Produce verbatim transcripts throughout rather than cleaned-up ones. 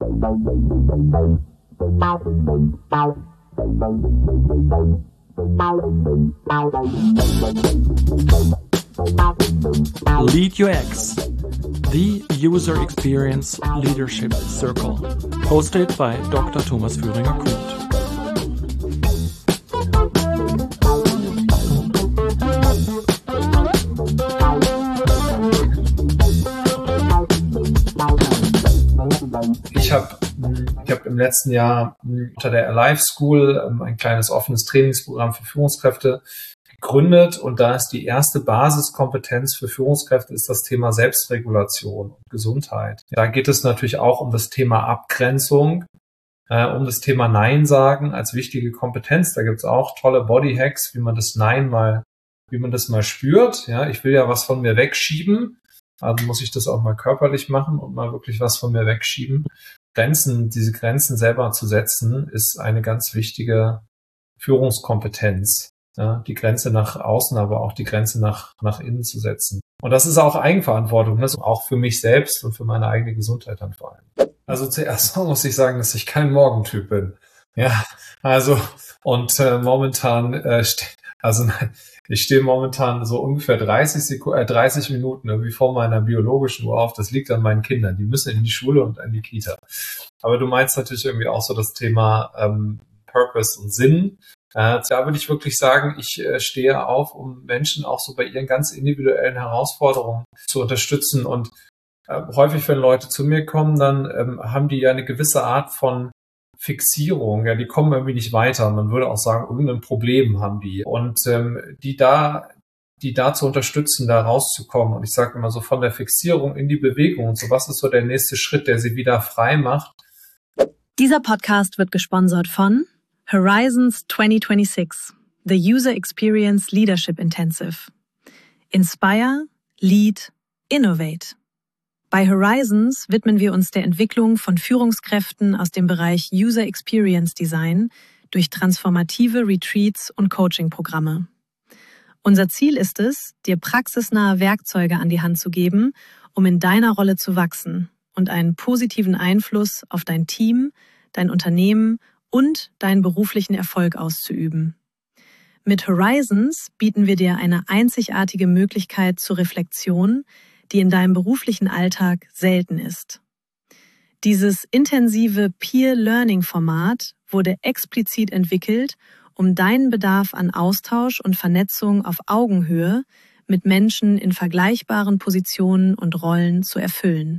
LeadUX, the User Experience Leadership Circle, hosted by Doktor Thomas Führinger-Kruth. Ich habe ich hab im letzten Jahr unter der Alive School ein kleines offenes Trainingsprogramm für Führungskräfte gegründet und da ist die erste Basiskompetenz für Führungskräfte ist das Thema Selbstregulation und Gesundheit. Da geht es natürlich auch um das Thema Abgrenzung, äh, um das Thema Nein sagen als wichtige Kompetenz. Da gibt es auch tolle Bodyhacks, wie man das Nein mal, wie man das mal spürt. Ja, ich will ja was von mir wegschieben. Also muss ich das auch mal körperlich machen und mal wirklich was von mir wegschieben. Grenzen, diese Grenzen selber zu setzen, ist eine ganz wichtige Führungskompetenz. Ja, die Grenze nach außen, aber auch die Grenze nach, nach innen zu setzen. Und das ist auch Eigenverantwortung, das ist auch für mich selbst und für meine eigene Gesundheit dann vor allem. Also zuerst mal muss ich sagen, dass ich kein Morgentyp bin. Ja, also und äh, momentan, äh, also nein, ich stehe momentan so ungefähr dreißig Sekunden, äh, dreißig Minuten irgendwie vor meiner biologischen Uhr auf. Das liegt an meinen Kindern. Die müssen in die Schule und in die Kita. Aber du meinst natürlich irgendwie auch so das Thema ähm, Purpose und Sinn. Äh, da würde ich wirklich sagen, ich äh, stehe auf, um Menschen auch so bei ihren ganz individuellen Herausforderungen zu unterstützen. Und äh, häufig, wenn Leute zu mir kommen, dann ähm, haben die ja eine gewisse Art von Fixierung, ja, die kommen irgendwie nicht weiter. Man würde auch sagen, irgendein Problem haben die. Und ähm, die da, die da zu unterstützen, da rauszukommen. Und ich sage immer so von der Fixierung in die Bewegung und so, was ist so der nächste Schritt, der sie wieder frei macht. Dieser Podcast wird gesponsert von Horizons twenty twenty-six, the User Experience Leadership Intensive. Inspire, Lead, Innovate. Bei Horizons widmen wir uns der Entwicklung von Führungskräften aus dem Bereich User Experience Design durch transformative Retreats und Coaching-Programme. Unser Ziel ist es, dir praxisnahe Werkzeuge an die Hand zu geben, um in deiner Rolle zu wachsen und einen positiven Einfluss auf dein Team, dein Unternehmen und deinen beruflichen Erfolg auszuüben. Mit Horizons bieten wir dir eine einzigartige Möglichkeit zur Reflexion, die in deinem beruflichen Alltag selten ist. Dieses intensive Peer-Learning-Format wurde explizit entwickelt, um deinen Bedarf an Austausch und Vernetzung auf Augenhöhe mit Menschen in vergleichbaren Positionen und Rollen zu erfüllen.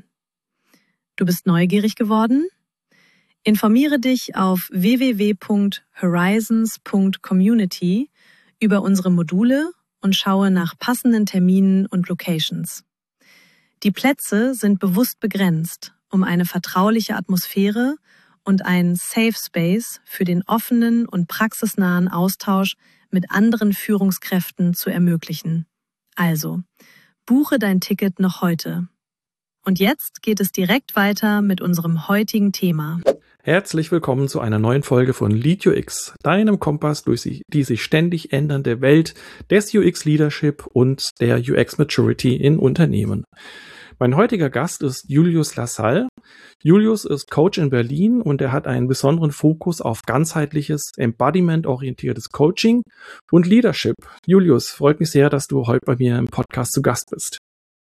Du bist neugierig geworden? Informiere dich auf w w w punkt horizons punkt community über unsere Module und schaue nach passenden Terminen und Locations. Die Plätze sind bewusst begrenzt, um eine vertrauliche Atmosphäre und einen Safe Space für den offenen und praxisnahen Austausch mit anderen Führungskräften zu ermöglichen. Also, buche dein Ticket noch heute. Und jetzt geht es direkt weiter mit unserem heutigen Thema. Herzlich willkommen zu einer neuen Folge von LeadUX, deinem Kompass durch die sich ständig ändernde Welt des U X-Leadership und der U X-Maturity in Unternehmen. Mein heutiger Gast ist Julius Lassalle. Julius ist Coach in Berlin und er hat einen besonderen Fokus auf ganzheitliches, embodiment-orientiertes Coaching und Leadership. Julius, freut mich sehr, dass du heute bei mir im Podcast zu Gast bist.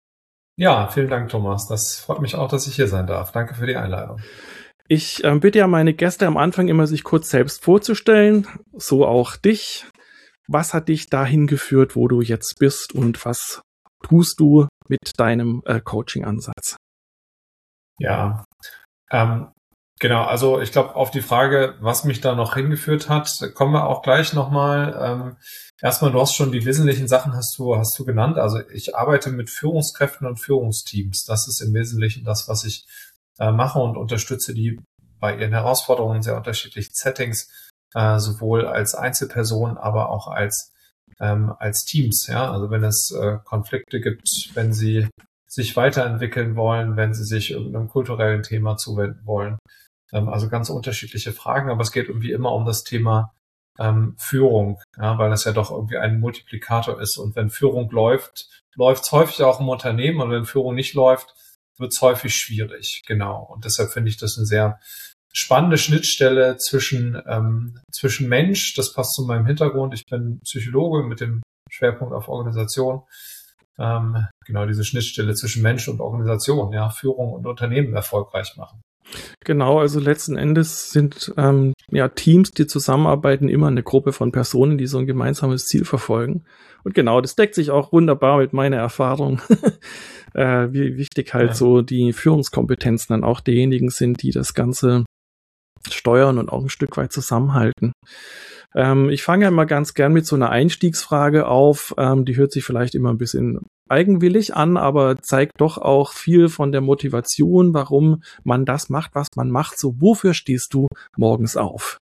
Ja, vielen Dank, Thomas. Das freut mich auch, dass ich hier sein darf. Danke für die Einladung. Ich äh, bitte ja meine Gäste am Anfang immer, sich kurz selbst vorzustellen, so auch dich. Was hat dich dahin geführt, wo du jetzt bist und was tust du mit deinem äh, Coaching-Ansatz? Ja, ähm, genau, also ich glaube, auf die Frage, was mich da noch hingeführt hat, kommen wir auch gleich nochmal. Ähm, erstmal, du hast schon die wesentlichen Sachen hast du, hast du genannt. Also ich arbeite mit Führungskräften und Führungsteams. Das ist im Wesentlichen das, was ich äh, mache und unterstütze die bei ihren Herausforderungen in sehr unterschiedlichen Settings, äh, sowohl als Einzelperson, aber auch als ähm, als Teams. Ja, also wenn es äh, Konflikte gibt, wenn sie sich weiterentwickeln wollen, wenn sie sich irgendeinem kulturellen Thema zuwenden wollen. Ähm, also ganz unterschiedliche Fragen, aber es geht irgendwie immer um das Thema ähm, Führung, ja, weil das ja doch irgendwie ein Multiplikator ist. Und wenn Führung läuft, läuft es häufig auch im Unternehmen. Und wenn Führung nicht läuft, wird es häufig schwierig. Genau. Und deshalb finde ich das eine sehr spannende Schnittstelle zwischen, ähm, zwischen Mensch, das passt zu meinem Hintergrund. Ich bin Psychologe mit dem Schwerpunkt auf Organisation. Ähm, genau diese Schnittstelle zwischen Mensch und Organisation, ja, Führung und Unternehmen erfolgreich machen. Genau, also letzten Endes sind ähm, ja Teams, die zusammenarbeiten, immer eine Gruppe von Personen, die so ein gemeinsames Ziel verfolgen. Und genau, das deckt sich auch wunderbar mit meiner Erfahrung, äh, wie wichtig halt ja. so die Führungskompetenzen dann auch diejenigen sind, die das Ganze steuern und auch ein Stück weit zusammenhalten. Ähm, ich fange ja immer ganz gern mit so einer Einstiegsfrage auf, ähm, die hört sich vielleicht immer ein bisschen eigenwillig an, aber zeigt doch auch viel von der Motivation, warum man das macht, was man macht. So, wofür stehst du morgens auf?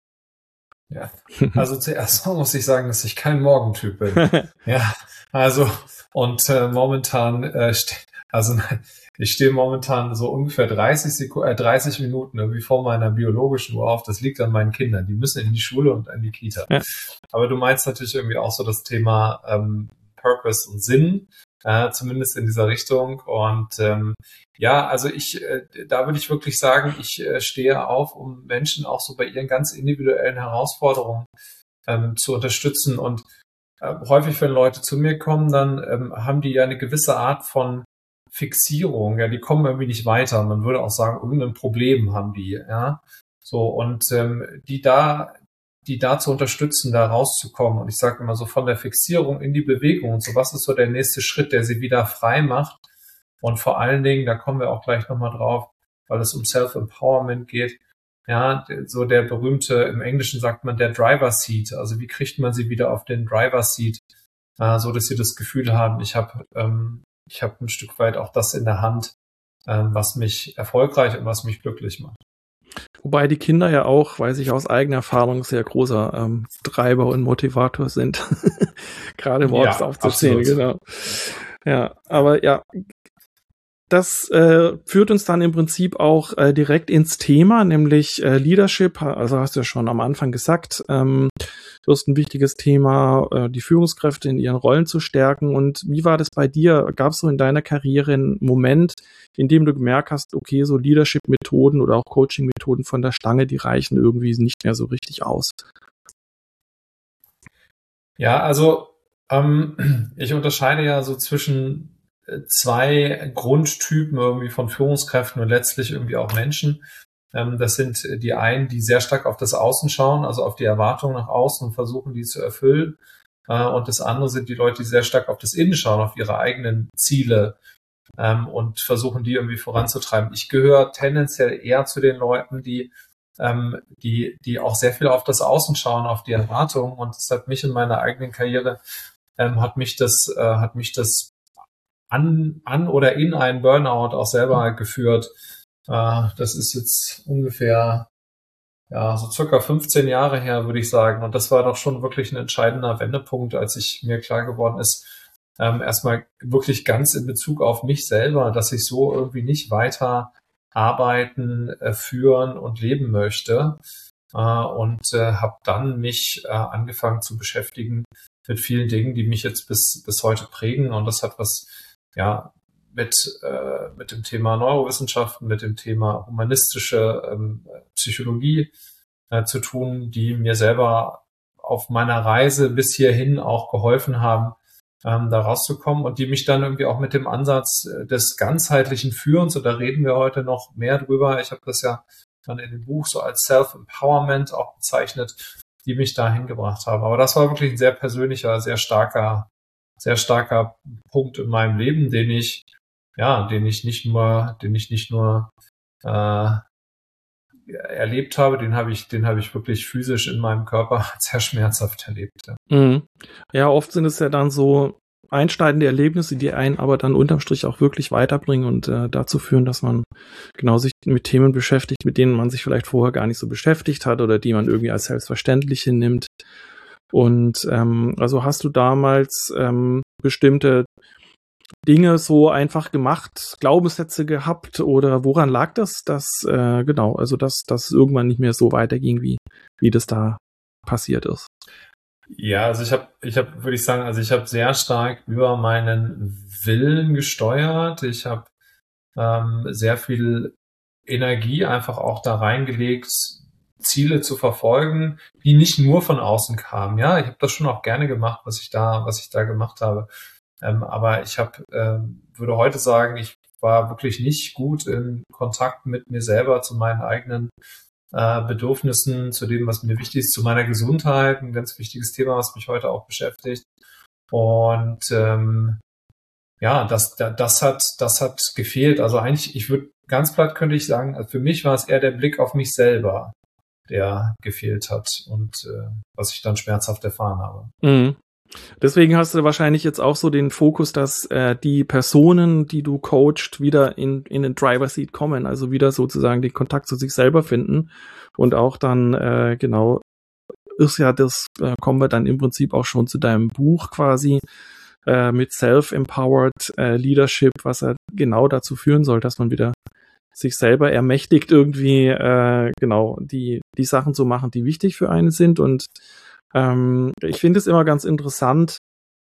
Ja, also zuerst mal muss ich sagen, dass ich kein Morgentyp bin. Ja, also und äh, momentan, äh, ste- also ich stehe momentan so ungefähr dreißig Sekunden, äh, dreißig Minuten irgendwie vor meiner biologischen Uhr auf. Das liegt an meinen Kindern. Die müssen in die Schule und in die Kita. Ja. Aber du meinst natürlich irgendwie auch so das Thema ähm, Purpose und Sinn, äh, zumindest in dieser Richtung. Und ähm, ja, also ich, äh, da würde ich wirklich sagen, ich äh, stehe auf, um Menschen auch so bei ihren ganz individuellen Herausforderungen ähm, zu unterstützen. Und äh, häufig, wenn Leute zu mir kommen, dann ähm, haben die ja eine gewisse Art von Fixierung. Ja, die kommen irgendwie nicht weiter. Man würde auch sagen, irgendein Problem haben die. Ja, so und ähm, die da die da zu unterstützen, da rauszukommen. Und ich sage immer so von der Fixierung in die Bewegung und so, was ist so der nächste Schritt, der sie wieder frei macht. Und vor allen Dingen, da kommen wir auch gleich nochmal drauf, weil es um Self-Empowerment geht, ja, so der berühmte, im Englischen sagt man der Driver Seat, also wie kriegt man sie wieder auf den Driver Seat, äh, so dass sie das Gefühl haben, ich habe ähm, ich habe ein Stück weit auch das in der Hand, ähm, was mich erfolgreich und was mich glücklich macht. Wobei die Kinder ja auch, weiß ich aus eigener Erfahrung, sehr großer ähm, Treiber und Motivator sind. Gerade morgens ja, aufzustehen, genau. Ja, aber ja, das äh, führt uns dann im Prinzip auch äh, direkt ins Thema, nämlich äh, Leadership. Also hast du ja schon am Anfang gesagt, ähm, du hast ein wichtiges Thema, äh, die Führungskräfte in ihren Rollen zu stärken. Und wie war das bei dir? Gab es so in deiner Karriere einen Moment, in dem du gemerkt hast, okay, so Leadership-Methoden oder auch Coaching-Methoden von der Stange, die reichen irgendwie nicht mehr so richtig aus? Ja, also ähm, ich unterscheide ja so zwischen zwei Grundtypen irgendwie von Führungskräften und letztlich irgendwie auch Menschen. Ähm, das sind die einen, die sehr stark auf das Außen schauen, also auf die Erwartungen nach außen und versuchen, die zu erfüllen. Äh, und das andere sind die Leute, die sehr stark auf das Innen schauen, auf ihre eigenen Ziele ähm, und versuchen, die irgendwie voranzutreiben. Ich gehöre tendenziell eher zu den Leuten, die ähm, die die auch sehr viel auf das Außen schauen, auf die Erwartungen. Und das hat mich in meiner eigenen Karriere, ähm, hat mich das, äh, hat mich das An, an oder in einen Burnout auch selber geführt. Äh, das ist jetzt ungefähr, ja, so circa fünfzehn Jahre her, würde ich sagen. Und das war doch schon wirklich ein entscheidender Wendepunkt, als ich mir klar geworden ist, ähm, erstmal wirklich ganz in Bezug auf mich selber, dass ich so irgendwie nicht weiter arbeiten, äh, führen und leben möchte. Äh, und äh, habe dann mich äh, angefangen zu beschäftigen mit vielen Dingen, die mich jetzt bis, bis heute prägen. Und das hat was ja, mit, äh, mit dem Thema Neurowissenschaften, mit dem Thema humanistische ähm, Psychologie äh, zu tun, die mir selber auf meiner Reise bis hierhin auch geholfen haben, ähm, da rauszukommen und die mich dann irgendwie auch mit dem Ansatz äh, des ganzheitlichen Führens, und da reden wir heute noch mehr drüber, ich habe das ja dann in dem Buch so als Self-Empowerment auch bezeichnet, die mich dahin gebracht haben. Aber das war wirklich ein sehr persönlicher, sehr starker sehr starker Punkt in meinem Leben, den ich, ja, den ich nicht nur, den ich nicht nur äh, erlebt habe, den habe ich, den habe ich wirklich physisch in meinem Körper sehr schmerzhaft erlebt. Ja. Mhm. Ja, oft sind es ja dann so einschneidende Erlebnisse, die einen aber dann unterm Strich auch wirklich weiterbringen und äh, dazu führen, dass man genau sich mit Themen beschäftigt, mit denen man sich vielleicht vorher gar nicht so beschäftigt hat oder die man irgendwie als selbstverständlich hinnimmt. Und ähm, also hast du damals ähm, bestimmte Dinge so einfach gemacht, Glaubenssätze gehabt oder woran lag das, dass äh, genau, also dass das irgendwann nicht mehr so weiterging, wie wie das da passiert ist? Ja, also ich habe, ich habe, würde ich sagen, also ich habe sehr stark über meinen Willen gesteuert. Ich habe ähm, sehr viel Energie einfach auch da reingelegt, Ziele zu verfolgen, die nicht nur von außen kamen. Ja, ich habe das schon auch gerne gemacht, was ich da, was ich da gemacht habe. Ähm, aber ich habe, ähm, würde heute sagen, ich war wirklich nicht gut in Kontakt mit mir selber, zu meinen eigenen äh, Bedürfnissen, zu dem, was mir wichtig ist, zu meiner Gesundheit, ein ganz wichtiges Thema, was mich heute auch beschäftigt. Und ähm, ja, das, das hat, das hat gefehlt. Also eigentlich, ich würde ganz platt könnte ich sagen, also für mich war es eher der Blick auf mich selber, der gefehlt hat und äh, was ich dann schmerzhaft erfahren habe. Mhm. Deswegen hast du wahrscheinlich jetzt auch so den Fokus, dass äh, die Personen, die du coachst, wieder in, in den Driver Seat kommen, also wieder sozusagen den Kontakt zu sich selber finden und auch dann, äh, genau, ist ja das, äh, kommen wir dann im Prinzip auch schon zu deinem Buch quasi, äh, mit Self-Empowered äh, Leadership, was ja genau dazu führen soll, dass man wieder sich selber ermächtigt, irgendwie, äh, genau, die, die Sachen zu machen, die wichtig für einen sind. Und ähm, ich finde es immer ganz interessant.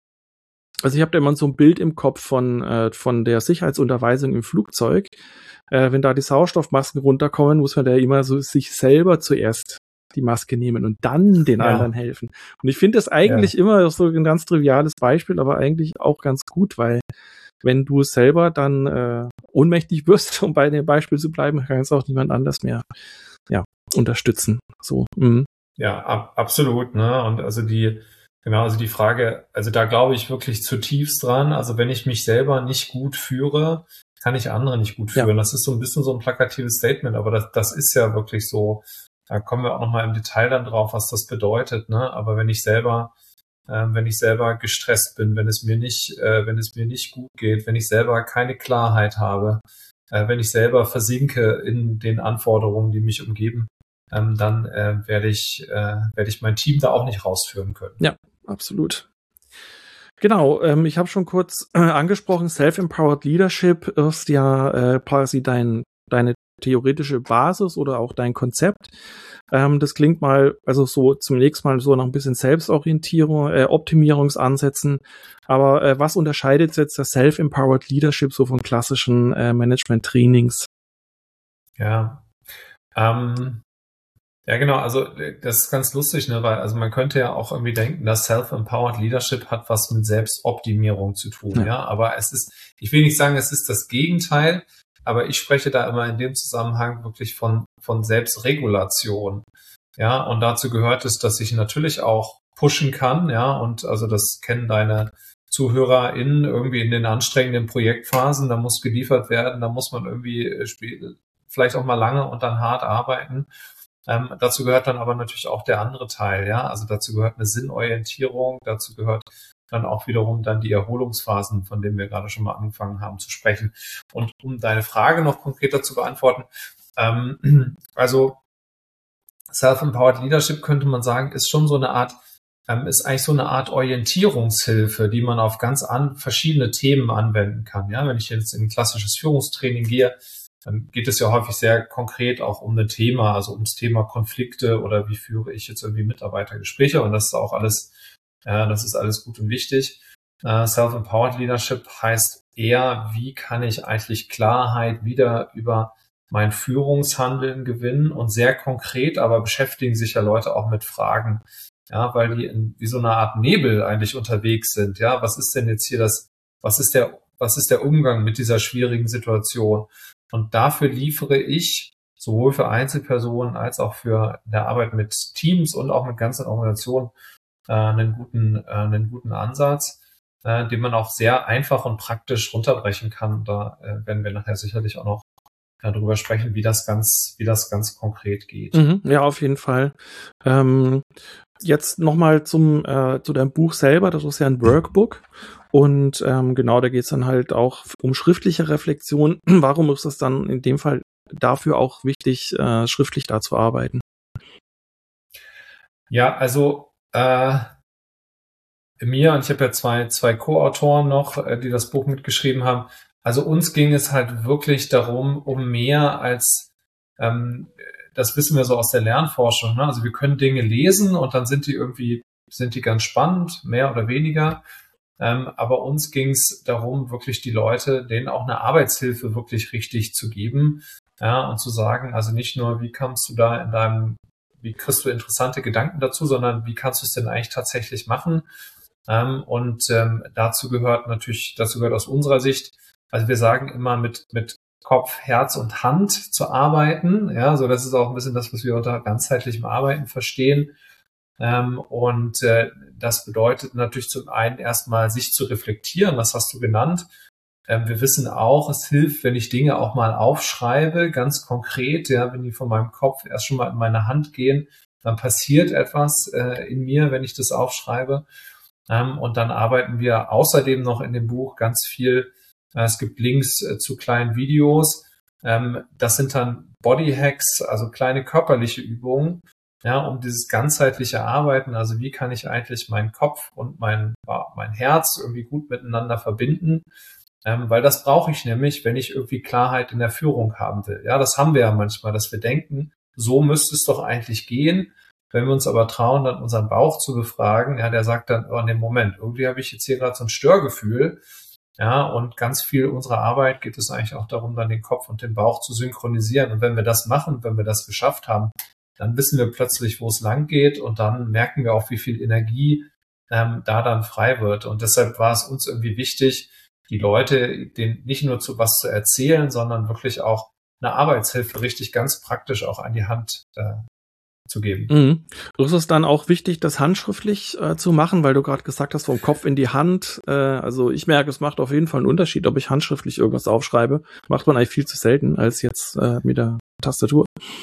Also ich habe da immer so ein Bild im Kopf von, äh, von der Sicherheitsunterweisung im Flugzeug. Äh, wenn da die Sauerstoffmasken runterkommen, muss man da immer so sich selber zuerst die Maske nehmen und dann den Ja. anderen helfen. Und ich finde das eigentlich Ja. immer so ein ganz triviales Beispiel, aber eigentlich auch ganz gut, weil wenn du selber dann äh, ohnmächtig wirst, um bei dem Beispiel zu bleiben, kann es auch niemand anders mehr ja, unterstützen. So. Mhm. Ja, ab, absolut, ne? Und also die, genau, also die Frage, also da glaube ich wirklich zutiefst dran. Also wenn ich mich selber nicht gut führe, kann ich andere nicht gut führen. Ja. Das ist so ein bisschen so ein plakatives Statement, aber das, das ist ja wirklich so. Da kommen wir auch nochmal im Detail dann drauf, was das bedeutet, ne? Aber wenn ich selber, äh, wenn ich selber gestresst bin, wenn es mir nicht, äh, wenn es mir nicht gut geht, wenn ich selber keine Klarheit habe, äh, wenn ich selber versinke in den Anforderungen, die mich umgeben, Ähm, dann äh, werde ich, äh, werde ich mein Team da auch nicht rausführen können. Ja, absolut. Genau, ähm, ich habe schon kurz äh, angesprochen, Self-Empowered Leadership ist ja äh, quasi dein, deine theoretische Basis oder auch dein Konzept. Ähm, das klingt mal, also so zunächst mal so nach ein bisschen Selbstorientierung, äh, Optimierungsansätzen. Aber äh, was unterscheidet jetzt das Self-Empowered Leadership so von klassischen äh, Management-Trainings? Ja, ähm, Ja, genau, also das ist ganz lustig, ne, weil also man könnte ja auch irgendwie denken, dass Self-Empowered Leadership hat was mit Selbstoptimierung zu tun, ja. ja, aber es ist, ich will nicht sagen, es ist das Gegenteil, aber ich spreche da immer in dem Zusammenhang wirklich von von Selbstregulation, ja, und dazu gehört es, dass ich natürlich auch pushen kann, ja, und also das kennen deine ZuhörerInnen irgendwie in den anstrengenden Projektphasen, da muss geliefert werden, da muss man irgendwie vielleicht auch mal lange und dann hart arbeiten. Ähm, dazu gehört dann aber natürlich auch der andere Teil, ja, also dazu gehört eine Sinnorientierung, dazu gehört dann auch wiederum dann die Erholungsphasen, von denen wir gerade schon mal angefangen haben zu sprechen. Und um deine Frage noch konkreter zu beantworten, ähm, also Self-Empowered Leadership könnte man sagen, ist schon so eine Art, ähm, ist eigentlich so eine Art Orientierungshilfe, die man auf ganz an, verschiedene Themen anwenden kann, ja, wenn ich jetzt in ein klassisches Führungstraining gehe, dann geht es ja häufig sehr konkret auch um ein Thema, also ums Thema Konflikte oder wie führe ich jetzt irgendwie Mitarbeitergespräche, und das ist auch alles, äh, das ist alles gut und wichtig. Äh, Self-Empowered Leadership heißt eher, wie kann ich eigentlich Klarheit wieder über mein Führungshandeln gewinnen, und sehr konkret, aber beschäftigen sich ja Leute auch mit Fragen, ja, weil die in wie so eine Art Nebel eigentlich unterwegs sind, ja, was ist denn jetzt hier das, was ist der, was ist der Umgang mit dieser schwierigen Situation? Und dafür liefere ich sowohl für Einzelpersonen als auch für der Arbeit mit Teams und auch mit ganzen Organisationen äh, einen guten, äh, einen guten Ansatz, äh, den man auch sehr einfach und praktisch runterbrechen kann. Da äh, werden wir nachher sicherlich auch noch äh, darüber sprechen, wie das ganz, wie das ganz konkret geht. Mhm, ja, auf jeden Fall. Ähm, jetzt nochmal zum äh, zu deinem Buch selber. Das ist ja ein Workbook. Und ähm, genau, da geht es dann halt auch um schriftliche Reflexion. Warum ist es dann in dem Fall dafür auch wichtig, äh, schriftlich da zu arbeiten? Ja, also äh, mir, und ich habe ja zwei, zwei Co-Autoren noch, äh, die das Buch mitgeschrieben haben. Also uns ging es halt wirklich darum, um mehr als, ähm, das wissen wir so aus der Lernforschung, ne? Also wir können Dinge lesen und dann sind die irgendwie, sind die ganz spannend, mehr oder weniger. Ähm, aber uns ging es darum, wirklich die Leute, denen auch eine Arbeitshilfe wirklich richtig zu geben, ja, und zu sagen, also nicht nur, wie kannst du da in deinem, wie kriegst du interessante Gedanken dazu, sondern wie kannst du es denn eigentlich tatsächlich machen? Ähm, und ähm, dazu gehört natürlich, dazu gehört aus unserer Sicht, also wir sagen immer mit mit Kopf, Herz und Hand zu arbeiten, ja, so das ist auch ein bisschen das, was wir unter ganzheitlichem Arbeiten verstehen. Ähm, und äh, das bedeutet natürlich zum einen erstmal sich zu reflektieren, das hast du genannt. Ähm, wir wissen auch, es hilft, wenn ich Dinge auch mal aufschreibe, ganz konkret, ja, wenn die von meinem Kopf erst schon mal in meine Hand gehen, dann passiert etwas äh, in mir, wenn ich das aufschreibe. Ähm, und dann arbeiten wir außerdem noch in dem Buch ganz viel, äh, es gibt Links äh, zu kleinen Videos. Ähm, das sind dann Bodyhacks, also kleine körperliche Übungen, ja, um dieses ganzheitliche Arbeiten, also wie kann ich eigentlich meinen Kopf und mein, mein Herz irgendwie gut miteinander verbinden, ähm, weil das brauche ich nämlich, wenn ich irgendwie Klarheit in der Führung haben will. Ja, das haben wir ja manchmal, dass wir denken, so müsste es doch eigentlich gehen. Wenn wir uns aber trauen, dann unseren Bauch zu befragen, ja, der sagt dann, oh, in dem Moment, irgendwie habe ich jetzt hier gerade so ein Störgefühl. Ja, und ganz viel unserer Arbeit geht es eigentlich auch darum, dann den Kopf und den Bauch zu synchronisieren. Und wenn wir das machen, wenn wir das geschafft haben, dann wissen wir plötzlich, wo es lang geht, und dann merken wir auch, wie viel Energie ähm, da dann frei wird. Und deshalb war es uns irgendwie wichtig, die Leute denen nicht nur zu was zu erzählen, sondern wirklich auch eine Arbeitshilfe richtig ganz praktisch auch an die Hand äh, zu geben. Mhm. Ist es dann auch wichtig, das handschriftlich äh, zu machen, weil du gerade gesagt hast, vom Kopf in die Hand. Äh, also ich merke, es macht auf jeden Fall einen Unterschied, ob ich handschriftlich irgendwas aufschreibe. Macht man eigentlich viel zu selten als jetzt äh, mit der Tastatur.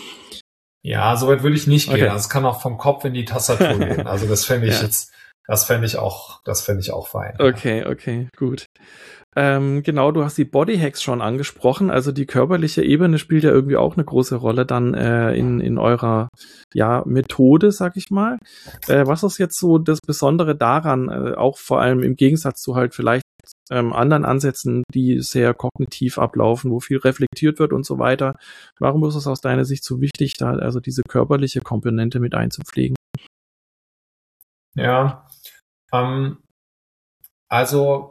Ja, soweit würde ich nicht Okay. gehen. Also es kann auch vom Kopf in die Tastatur gehen. Also das fände ich Ja. jetzt, das fände ich auch, das fände ich auch fein. Okay, okay, gut. Ähm, genau, du hast die Bodyhacks schon angesprochen. Also die körperliche Ebene spielt ja irgendwie auch eine große Rolle dann äh, in, in eurer ja, Methode, sag ich mal. Äh, was ist jetzt so das Besondere daran, äh, auch vor allem im Gegensatz zu halt vielleicht ähm, anderen Ansätzen, die sehr kognitiv ablaufen, wo viel reflektiert wird und so weiter. Warum ist es aus deiner Sicht so wichtig, da also diese körperliche Komponente mit einzupflegen? Ja, ähm, also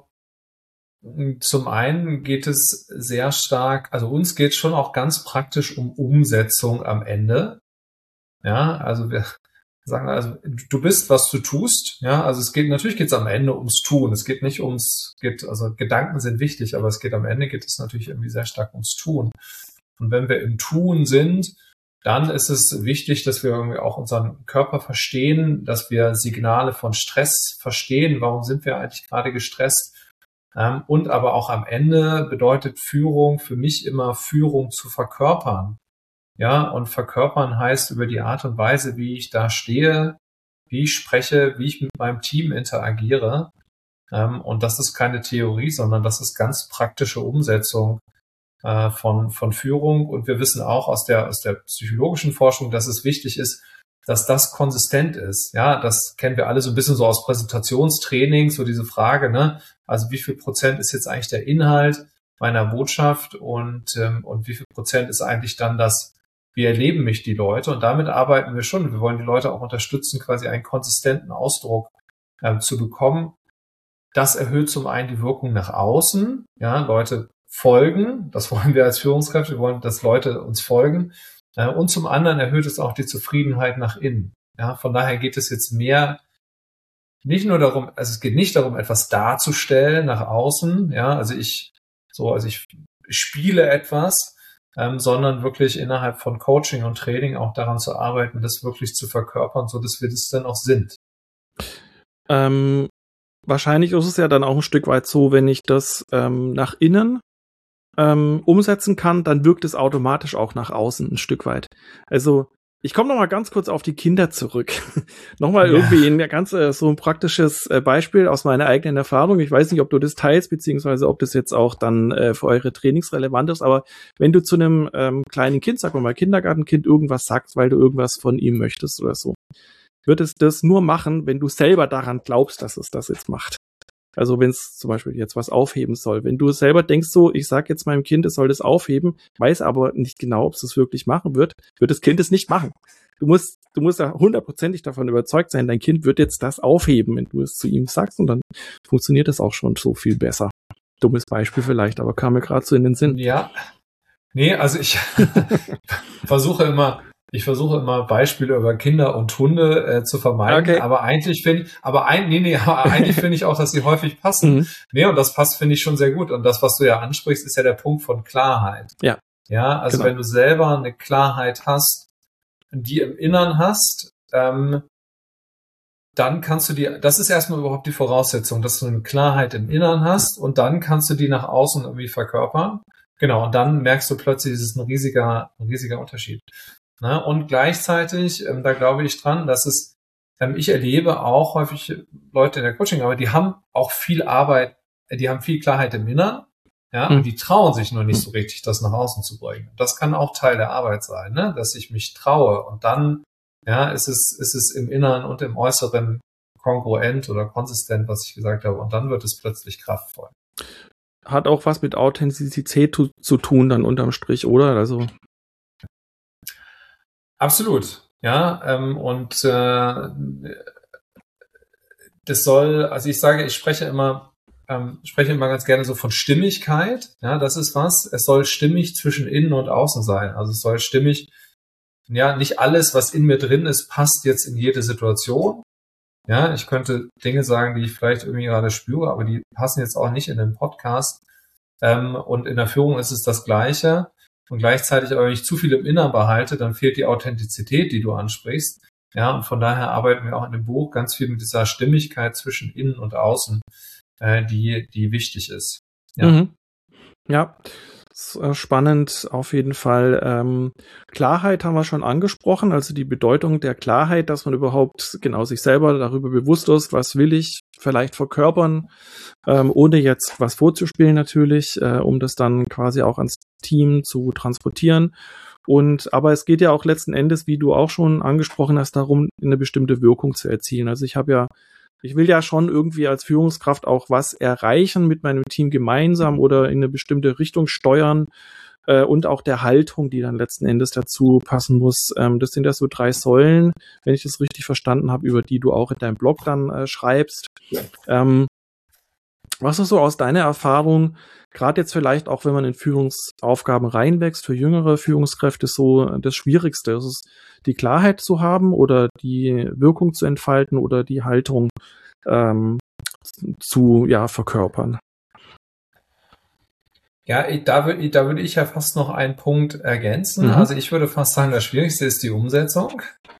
zum einen geht es sehr stark, also uns geht es schon auch ganz praktisch um Umsetzung am Ende. Ja, also wir sagen, also du bist, was du tust. Ja, also es geht, natürlich geht es am Ende ums Tun. Es geht nicht ums, geht, also Gedanken sind wichtig, aber es geht am Ende geht es natürlich irgendwie sehr stark ums Tun. Und wenn wir im Tun sind, dann ist es wichtig, dass wir irgendwie auch unseren Körper verstehen, dass wir Signale von Stress verstehen. Warum sind wir eigentlich gerade gestresst? Und aber auch am Ende bedeutet Führung für mich immer, Führung zu verkörpern. Ja, und verkörpern heißt über die Art und Weise, wie ich da stehe, wie ich spreche, wie ich mit meinem Team interagiere. Und das ist keine Theorie, sondern das ist ganz praktische Umsetzung von, von Führung. Und wir wissen auch aus der, aus der psychologischen Forschung, dass es wichtig ist, dass das konsistent ist. Ja, das kennen wir alle so ein bisschen so aus Präsentationstraining, so diese Frage, ne? Also wie viel Prozent ist jetzt eigentlich der Inhalt meiner Botschaft und, ähm, und wie viel Prozent ist eigentlich dann das, wie erleben mich die Leute? Und damit arbeiten wir schon. Wir wollen die Leute auch unterstützen, quasi einen konsistenten Ausdruck ähm, zu bekommen. Das erhöht zum einen die Wirkung nach außen. Ja, Leute folgen. Das wollen wir als Führungskräfte. Wir wollen, dass Leute uns folgen. Und zum anderen erhöht es auch die Zufriedenheit nach innen. Ja, von daher geht es jetzt mehr nicht nur darum, also es geht nicht darum, etwas darzustellen nach außen. Ja, also ich so, also ich spiele etwas, ähm, sondern wirklich innerhalb von Coaching und Training auch daran zu arbeiten, das wirklich zu verkörpern, so dass wir das dann auch sind. Ähm, wahrscheinlich ist es ja dann auch ein Stück weit so, wenn ich das ähm, nach innen Ähm, umsetzen kann, dann wirkt es automatisch auch nach außen ein Stück weit. Also ich komme noch mal ganz kurz auf die Kinder zurück. Nochmal ja. irgendwie ein ganz äh, so ein praktisches äh, Beispiel aus meiner eigenen Erfahrung. Ich weiß nicht, ob du das teilst, beziehungsweise ob das jetzt auch dann äh, für eure Trainings relevant ist, aber wenn du zu einem ähm, kleinen Kind, sagen wir mal Kindergartenkind, irgendwas sagst, weil du irgendwas von ihm möchtest oder so, wird es das nur machen, wenn du selber daran glaubst, dass es das jetzt macht. Also wenn es zum Beispiel jetzt was aufheben soll. Wenn du selber denkst so, ich sag jetzt meinem Kind, es soll das aufheben, weiß aber nicht genau, ob es das wirklich machen wird, wird das Kind es nicht machen. Du musst du musst ja hundertprozentig davon überzeugt sein, dein Kind wird jetzt das aufheben, wenn du es zu ihm sagst, und dann funktioniert das auch schon so viel besser. Dummes Beispiel vielleicht, aber kam mir gerade so in den Sinn. Ja, nee, also ich versuche immer, ich versuche immer Beispiele über Kinder und Hunde äh, zu vermeiden, okay. aber eigentlich finde ich, aber ein, nee, nee, aber eigentlich finde ich auch, dass sie häufig passen. Mhm. Nee, und das passt, finde ich, schon sehr gut. Und das, was du ja ansprichst, ist ja der Punkt von Klarheit. Ja. Ja, also genau. Wenn du selber eine Klarheit hast, die im Innern hast, ähm, dann kannst du die, das ist erstmal überhaupt die Voraussetzung, dass du eine Klarheit im Innern hast, und dann kannst du die nach außen irgendwie verkörpern. Genau, und dann merkst du plötzlich, es ist ein riesiger, ein riesiger Unterschied. Ne? Und gleichzeitig, ähm, da glaube ich dran, dass es, ähm, ich erlebe auch häufig Leute in der Coaching-Arbeit, die haben auch viel Arbeit, die haben viel Klarheit im Innern, ja, mhm. und die trauen sich nur nicht so richtig, das nach außen zu bringen. Das kann auch Teil der Arbeit sein, ne? Dass ich mich traue, und dann, ja, ist es, ist es im Inneren und im Äußeren kongruent oder konsistent, was ich gesagt habe, und dann wird es plötzlich kraftvoll. Hat auch was mit Authentizität zu, zu tun, dann unterm Strich, oder? Also absolut, ja, ähm, und äh, das soll, also ich sage, ich spreche immer, ähm, spreche immer ganz gerne so von Stimmigkeit, ja, das ist was, es soll stimmig zwischen innen und außen sein, also es soll stimmig, ja, nicht alles, was in mir drin ist, passt jetzt in jede Situation, ja, ich könnte Dinge sagen, die ich vielleicht irgendwie gerade spüre, aber die passen jetzt auch nicht in den Podcast, ähm, und in der Führung ist es das Gleiche. Und gleichzeitig, aber wenn ich zu viel im Inneren behalte, dann fehlt die Authentizität, die du ansprichst. Ja, und von daher arbeiten wir auch in dem Buch ganz viel mit dieser Stimmigkeit zwischen innen und außen, äh, die, die wichtig ist. Ja. Mhm. Ja, spannend auf jeden Fall. Ähm, Klarheit haben wir schon angesprochen, also die Bedeutung der Klarheit, dass man überhaupt genau sich selber darüber bewusst ist, was will ich vielleicht verkörpern, ähm, ohne jetzt was vorzuspielen natürlich, äh, um das dann quasi auch ans Team zu transportieren. Und aber es geht ja auch letzten Endes, wie du auch schon angesprochen hast, darum, eine bestimmte Wirkung zu erzielen. Also ich habe ja Ich will ja schon irgendwie als Führungskraft auch was erreichen mit meinem Team gemeinsam oder in eine bestimmte Richtung steuern, äh, und auch der Haltung, die dann letzten Endes dazu passen muss. Ähm, das sind ja so drei Säulen, wenn ich das richtig verstanden habe, über die du auch in deinem Blog dann äh, schreibst. Ähm, was ist so aus deiner Erfahrung, gerade jetzt vielleicht auch, wenn man in Führungsaufgaben reinwächst, für jüngere Führungskräfte so das Schwierigste? Ist es die Klarheit zu haben oder die Wirkung zu entfalten oder die Haltung ähm, zu ja, verkörpern? Ja, ich, da würde da würde ich ja fast noch einen Punkt ergänzen. Mhm. Also ich würde fast sagen, das Schwierigste ist die Umsetzung.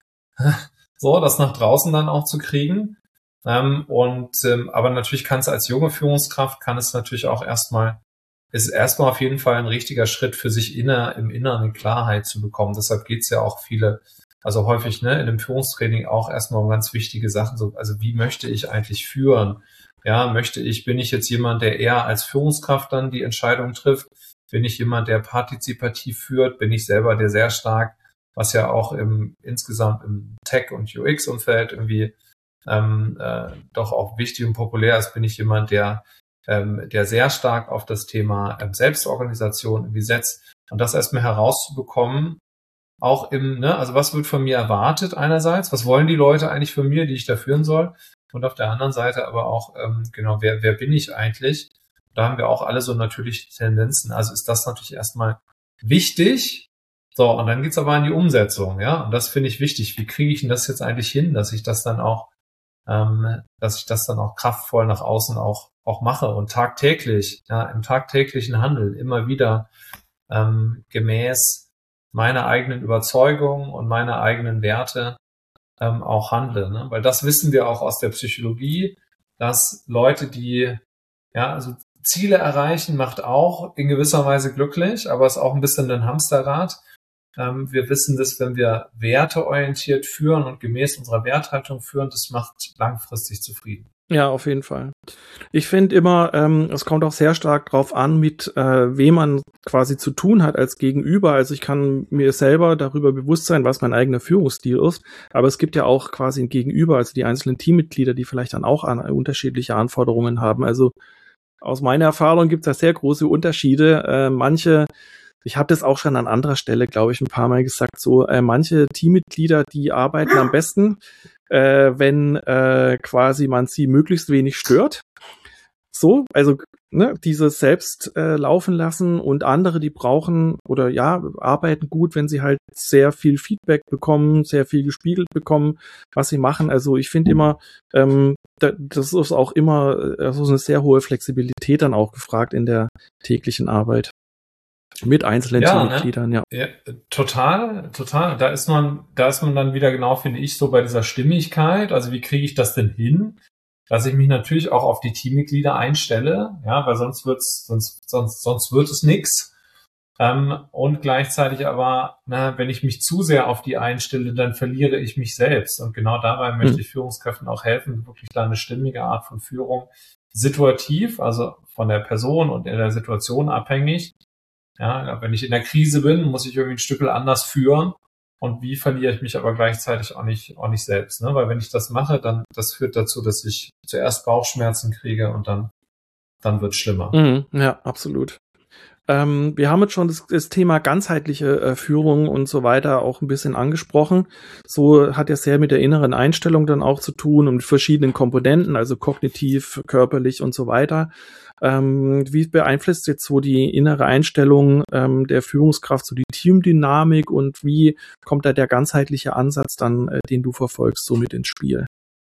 So, das nach draußen dann auch zu kriegen. Ähm, und ähm, aber natürlich kann es als junge Führungskraft, kann es natürlich auch erstmal, ist erstmal auf jeden Fall ein richtiger Schritt für sich inner, im Inneren eine Klarheit zu bekommen. Deshalb geht's ja auch viele, also häufig ne, in dem Führungstraining auch erstmal um ganz wichtige Sachen, so, also wie möchte ich eigentlich führen? Ja, möchte ich, bin ich jetzt jemand, der eher als Führungskraft dann die Entscheidung trifft? Bin ich jemand, der partizipativ führt? Bin ich selber, der sehr stark, was ja auch im insgesamt im Tech- und U X-Umfeld irgendwie ähm, äh, doch auch wichtig und populär ist? Bin ich jemand, der ähm, der sehr stark auf das Thema ähm, Selbstorganisation irgendwie setzt? Und das erstmal herauszubekommen, auch im, ne, also was wird von mir erwartet einerseits? Was wollen die Leute eigentlich von mir, die ich da führen soll? Und auf der anderen Seite aber auch, ähm, genau, wer, wer bin ich eigentlich? Da haben wir auch alle so natürliche Tendenzen. Also ist das natürlich erstmal wichtig. So, und dann geht's aber an die Umsetzung, ja. Und das finde ich wichtig. Wie kriege ich denn das jetzt eigentlich hin, dass ich das dann auch, ähm, dass ich das dann auch kraftvoll nach außen auch, auch mache und tagtäglich, ja, im tagtäglichen Handeln immer wieder ähm, gemäß meiner eigenen Überzeugung und meiner eigenen Werte ähm, auch handle, ne? Weil das wissen wir auch aus der Psychologie, dass Leute, die ja also Ziele erreichen, macht auch in gewisser Weise glücklich, aber ist auch ein bisschen ein Hamsterrad. Ähm, wir wissen, dass wenn wir werteorientiert führen und gemäß unserer Werthaltung führen, das macht langfristig zufrieden. Ja, auf jeden Fall. Ich finde immer, ähm, es kommt auch sehr stark drauf an, mit äh, wem man quasi zu tun hat als Gegenüber. Also ich kann mir selber darüber bewusst sein, was mein eigener Führungsstil ist. Aber es gibt ja auch quasi ein Gegenüber, also die einzelnen Teammitglieder, die vielleicht dann auch an, unterschiedliche Anforderungen haben. Also aus meiner Erfahrung gibt es da sehr große Unterschiede. Äh, manche ich habe das auch schon an anderer Stelle, glaube ich, ein paar Mal gesagt, so äh, manche Teammitglieder, die arbeiten am besten, äh, wenn äh, quasi man sie möglichst wenig stört. So, also ne, dieses selbst äh, laufen lassen, und andere, die brauchen oder ja, arbeiten gut, wenn sie halt sehr viel Feedback bekommen, sehr viel gespiegelt bekommen, was sie machen. Also ich finde immer, ähm, da, das ist auch immer also eine sehr hohe Flexibilität dann auch gefragt in der täglichen Arbeit mit einzelnen Ja, Teammitgliedern, ne? ja. Ja, total, total. Da ist man, da ist man dann wieder genau, finde ich, so bei dieser Stimmigkeit. Also wie kriege ich das denn hin, dass ich mich natürlich auch auf die Teammitglieder einstelle, ja, weil sonst wird's, sonst, sonst, sonst wird es nix. Ähm, und gleichzeitig aber, na, wenn ich mich zu sehr auf die einstelle, dann verliere ich mich selbst. Und genau dabei möchte ich Führungskräften auch helfen, wirklich da eine stimmige Art von Führung, situativ, also von der Person und in der Situation abhängig. Ja, wenn ich in der Krise bin, muss ich irgendwie ein Stückel anders führen. Und wie verliere ich mich aber gleichzeitig auch nicht, auch nicht selbst, ne? Weil wenn ich das mache, dann, das führt dazu, dass ich zuerst Bauchschmerzen kriege und dann, dann wird's schlimmer. Mhm, ja, absolut. Ähm, wir haben jetzt schon das, das Thema ganzheitliche äh, Führung und so weiter auch ein bisschen angesprochen. So hat ja sehr mit der inneren Einstellung dann auch zu tun und mit verschiedenen Komponenten, also kognitiv, körperlich und so weiter. Ähm, wie beeinflusst jetzt so die innere Einstellung ähm, der Führungskraft, so die Teamdynamik, und wie kommt da der ganzheitliche Ansatz dann, äh, den du verfolgst, so mit ins Spiel?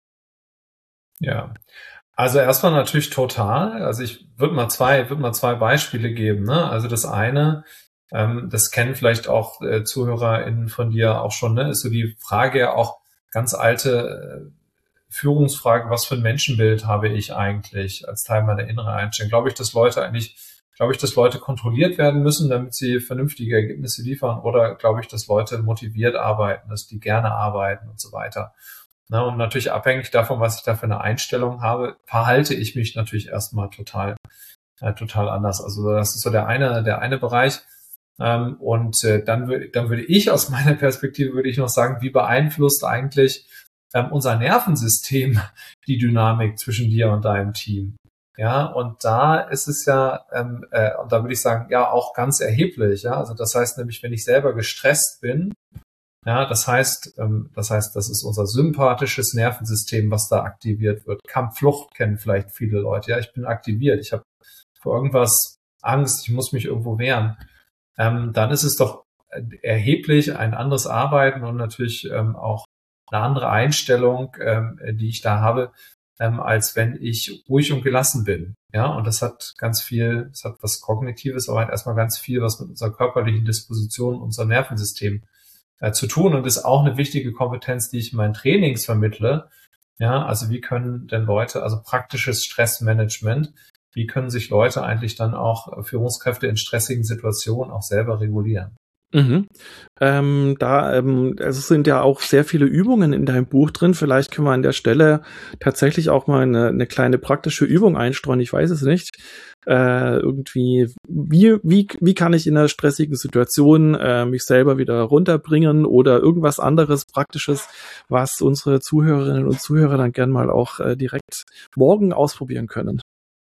Ja. Also erstmal natürlich total. Also ich würde mal zwei, würde mal zwei Beispiele geben, ne? Also das eine, ähm, das kennen vielleicht auch äh, ZuhörerInnen von dir auch schon, ne? Ist so die Frage ja auch ganz alte äh, Führungsfrage, was für ein Menschenbild habe ich eigentlich als Teil meiner inneren Einstellung? Glaube ich, dass Leute eigentlich, glaube ich, dass Leute kontrolliert werden müssen, damit sie vernünftige Ergebnisse liefern, oder glaube ich, dass Leute motiviert arbeiten, dass die gerne arbeiten und so weiter? Na, und natürlich abhängig davon, was ich da für eine Einstellung habe, verhalte ich mich natürlich erstmal total, äh, total anders. Also das ist so der eine, der eine Bereich. Ähm, und äh, dann würde, dann würde ich aus meiner Perspektive würde ich noch sagen, wie beeinflusst eigentlich ähm, unser Nervensystem die Dynamik zwischen dir und deinem Team? Ja, und da ist es ja, ähm, äh, und da würde ich sagen, ja, auch ganz erheblich. Ja, also das heißt nämlich, wenn ich selber gestresst bin, ja, das heißt, ähm, das heißt, das ist unser sympathisches Nervensystem, was da aktiviert wird. Kampf-Flucht kennen vielleicht viele Leute. Ja, ich bin aktiviert. Ich habe vor irgendwas Angst. Ich muss mich irgendwo wehren. Ähm, dann ist es doch erheblich ein anderes Arbeiten und natürlich ähm, auch eine andere Einstellung, ähm, die ich da habe, ähm, als wenn ich ruhig und gelassen bin. Ja, und das hat ganz viel, das hat was Kognitives, aber hat erstmal ganz viel, was mit unserer körperlichen Disposition, unserem Nervensystem zu tun, und ist auch eine wichtige Kompetenz, die ich in meinen Trainings vermittle. Ja, also wie können denn Leute, also praktisches Stressmanagement, wie können sich Leute eigentlich dann auch, Führungskräfte in stressigen Situationen auch selber regulieren? Mhm. Ähm, da ähm, es sind ja auch sehr viele Übungen in deinem Buch drin. Vielleicht können wir an der Stelle tatsächlich auch mal eine, eine kleine praktische Übung einstreuen. Ich weiß es nicht. Äh, irgendwie, wie, wie, wie kann ich in einer stressigen Situation äh, mich selber wieder runterbringen, oder irgendwas anderes Praktisches, was unsere Zuhörerinnen und Zuhörer dann gern mal auch äh, direkt morgen ausprobieren können.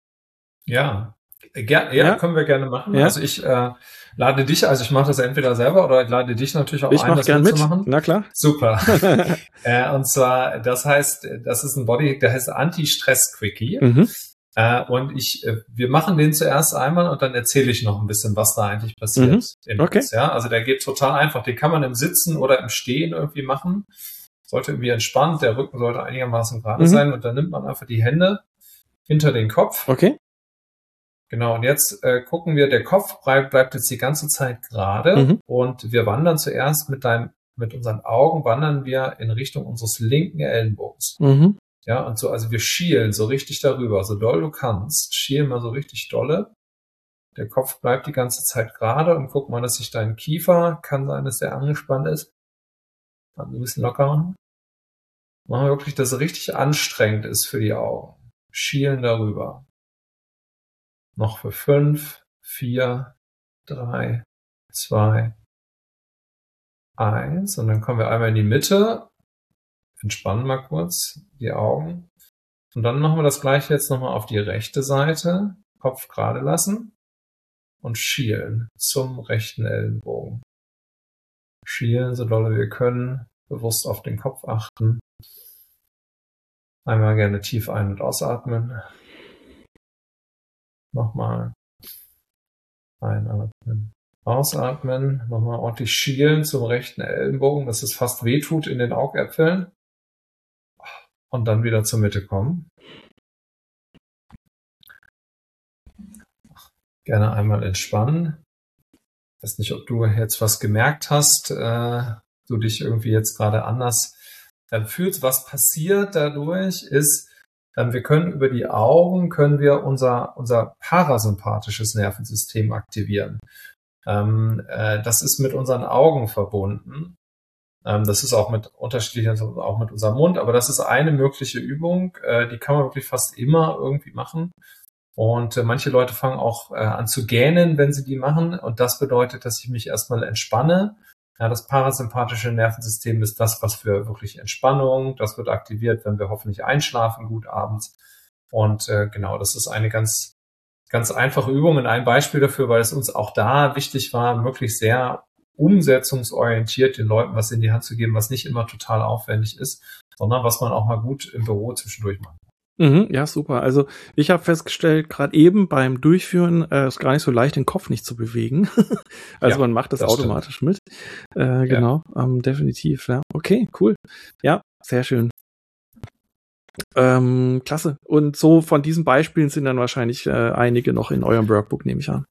Ja, Ger ja, Ja? können wir gerne machen. Ja? Also ich äh, lade dich, also ich mache das entweder selber oder ich lade dich natürlich auch Ich ein, mach das gern mit. mitzumachen. Na klar. Super. äh, und zwar, das heißt, das ist ein Body, der heißt Anti-Stress-Quickie. Mhm. Äh, und ich, äh, wir machen den zuerst einmal und dann erzähle ich noch ein bisschen, was da eigentlich passiert. Mhm. Okay. Uns, ja, also der geht total einfach. Den kann man im Sitzen oder im Stehen irgendwie machen. Sollte irgendwie entspannt, der Rücken sollte einigermaßen gerade Mhm. sein, und dann nimmt man einfach die Hände hinter den Kopf. Okay. Genau, und jetzt äh, gucken wir, der Kopf bleibt, bleibt jetzt die ganze Zeit gerade, Mhm. und wir wandern zuerst mit deinem, mit unseren Augen wandern wir in Richtung unseres linken Ellenbogens. Mhm. Ja, und so, also wir schielen so richtig darüber, so doll du kannst, schielen mal so richtig dolle. Der Kopf bleibt die ganze Zeit gerade, und guck mal, dass sich dein Kiefer, kann sein, dass der angespannt ist, also ein bisschen lockern. Machen wir wirklich, dass es richtig anstrengend ist für die Augen. Schielen darüber. Noch für fünf, vier, drei, zwei, eins. Und dann kommen wir einmal in die Mitte. Entspannen mal kurz die Augen. Und dann machen wir das gleiche jetzt nochmal auf die rechte Seite. Kopf gerade lassen. und schielen zum rechten Ellenbogen. Schielen, so doll wir können, bewusst auf den Kopf achten. Einmal gerne tief ein- und ausatmen. Nochmal einatmen. Ausatmen. Nochmal ordentlich schielen zum rechten Ellenbogen, dass es fast wehtut in den Augäpfeln. Und dann wieder zur Mitte kommen. Gerne einmal entspannen. Ich weiß nicht, ob du jetzt was gemerkt hast, äh, du dich irgendwie jetzt gerade anders äh, fühlst. Was passiert dadurch ist, äh, wir können über die Augen, können wir unser, unser parasympathisches Nervensystem aktivieren. Ähm, äh, das ist mit unseren Augen verbunden. Ähm, das ist auch mit unterschiedlichen, also auch mit unserem Mund, aber das ist eine mögliche Übung, äh, die kann man wirklich fast immer irgendwie machen. Und äh, manche Leute fangen auch äh, an zu gähnen, wenn sie die machen. Und das bedeutet, dass ich mich erstmal entspanne. Ja, das parasympathische Nervensystem ist das, was für wirklich Entspannung, das wird aktiviert, wenn wir hoffentlich einschlafen gut abends. Und äh, genau, das ist eine ganz, ganz einfache Übung und ein Beispiel dafür, weil es uns auch da wichtig war, wirklich sehr umsetzungsorientiert den Leuten was in die Hand zu geben, was nicht immer total aufwendig ist, sondern was man auch mal gut im Büro zwischendurch macht. Mhm, ja, super. Also ich habe festgestellt, gerade eben beim Durchführen äh, ist gar nicht so leicht, den Kopf nicht zu bewegen. Also Ja, man macht das, das automatisch stimmt. mit. Äh, genau, ja. ähm, definitiv. Ja, okay, cool. Ja, sehr schön. Ähm, klasse. Und so von diesen Beispielen sind dann wahrscheinlich äh, einige noch in eurem Workbook, nehme ich an.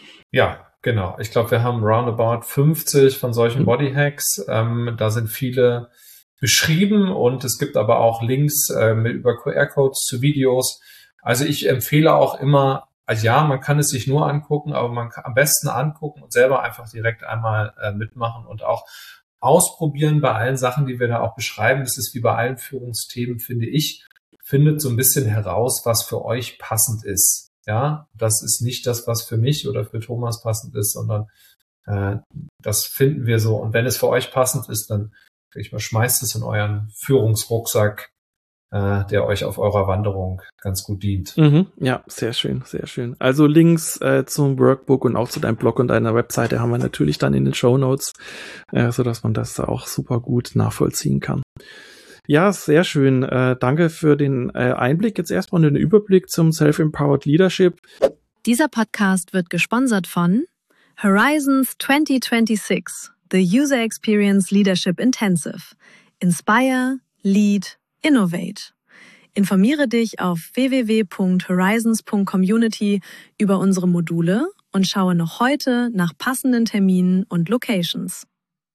Ja, genau. Ich glaube, wir haben roundabout fünfzig von solchen Mhm. Bodyhacks. Ähm, da sind viele beschrieben und es gibt aber auch Links äh, mit über Q R-Codes zu Videos. Also ich empfehle auch immer, also ja, man kann es sich nur angucken, aber man kann am besten angucken und selber einfach direkt einmal äh, mitmachen und auch ausprobieren bei allen Sachen, die wir da auch beschreiben. Das ist wie bei allen Führungsthemen, finde ich, findet so ein bisschen heraus, was für euch passend ist. Ja, das ist nicht das, was für mich oder für Thomas passend ist, sondern äh, das finden wir so. Und wenn es für euch passend ist, dann ich mal, schmeißt es in euren Führungsrucksack, äh, der euch auf eurer Wanderung ganz gut dient. Mhm, ja, sehr schön, sehr schön. Also Links äh, zum Workbook und auch zu deinem Blog und deiner Webseite haben wir natürlich dann in den Shownotes, äh, sodass man das auch super gut nachvollziehen kann. Ja, sehr schön. Äh, danke für den äh, Einblick. Jetzt erstmal den Überblick zum Self-Empowered Leadership. Dieser Podcast wird gesponsert von Horizons twenty twenty-six, the User Experience Leadership Intensive. Inspire, Lead, Innovate. Informiere dich auf w w w punkt horizons punkt community über unsere Module und schaue noch heute nach passenden Terminen und Locations.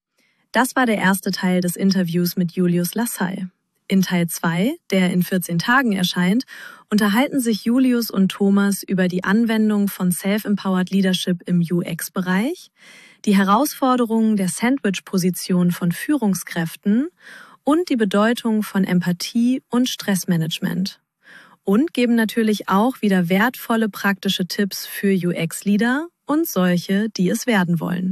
Das war der erste Teil des Interviews mit Julius Lassalle. In Teil zwei, der in vierzehn Tagen erscheint, unterhalten sich Julius und Thomas über die Anwendung von Self-Empowered Leadership im U X-Bereich, die Herausforderungen der Sandwich-Position von Führungskräften und die Bedeutung von Empathie und Stressmanagement. Und geben natürlich auch wieder wertvolle praktische Tipps für U X-Leader und solche, die es werden wollen.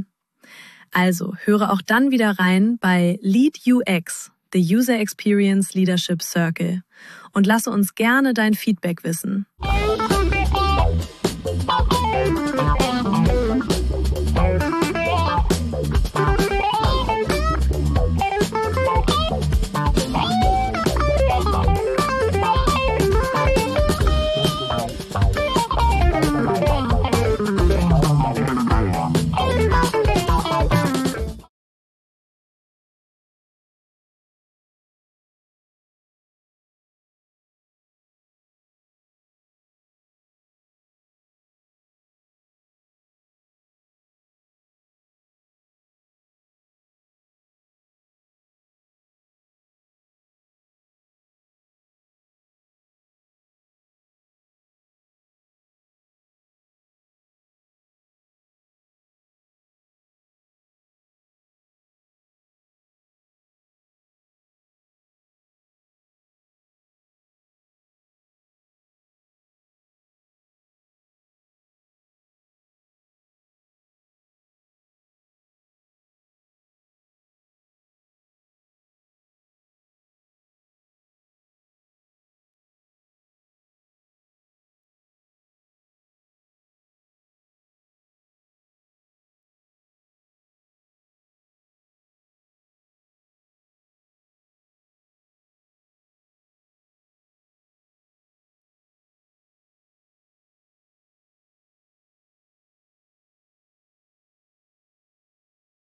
Also höre auch dann wieder rein bei Lead U X, the User Experience Leadership Circle, und lasse uns gerne dein Feedback wissen.